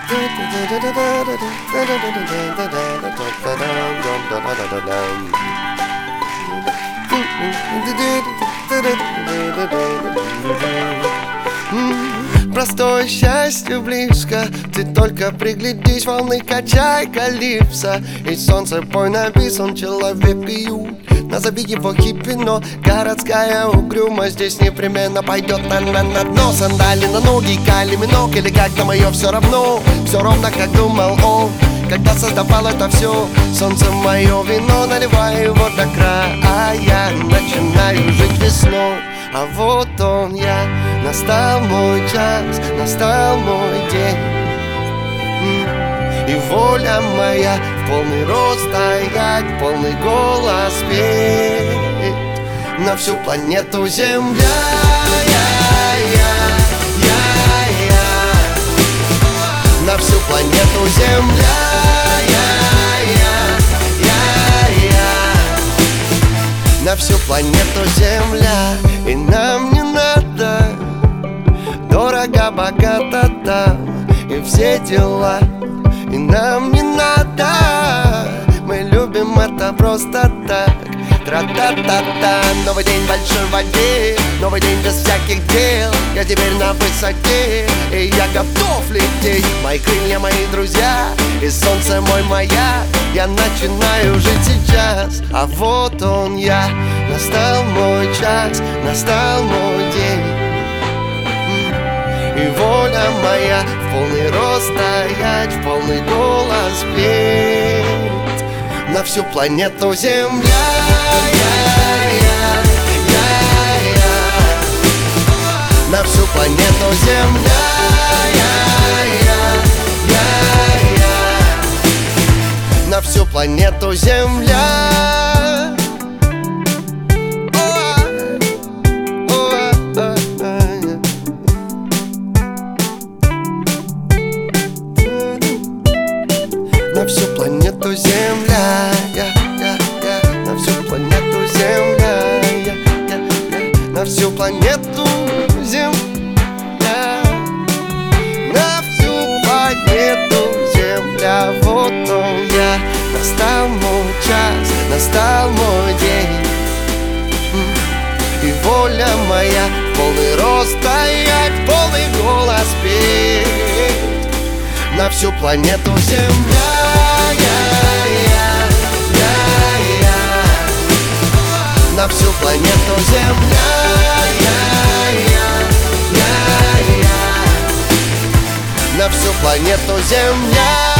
Простое счастье близко, ты только приглядись, волны качай калипсо. И солнце пой написан, человек пьют. Назови его хиппи, но городская угрюмость здесь непременно пойдет на дно. Сандали на ноги, кали минок, или как-то мое все равно. Все ровно, как думал он, когда создавал это все. Солнце мое вино, наливай его до края. Начинаю жить весной, а вот он я. Настал мой час, настал мой день. И воля моя в полный рост стоять, полный голос петь на всю планету Земля. На всю планету Земля. На всю планету Земля. И нам не надо дорого, богато там и все дела. И нам не надо, мы любим это просто так. Тра-та-та-та. Новый день в большой воде, новый день без всяких дел. Я теперь на высоте, и я готов лететь. Мои крылья, мои друзья, и солнце мой маяк. Я начинаю жить сейчас, а вот он я. Настал мой час, настал мой день. И воля моя в полный рост стоять, в полный голос петь на всю планету Земля. На всю планету Земля. На всю планету Земля. На всю планету Земля, на всю планету Земля, на всю планету Земля, на всю планету Земля. Вот он я, настал мой час, настал мой день. И воля моя в полный рост стоять, полный голос петь на всю планету Земля. На всю планету Земля. На всю планету Земля.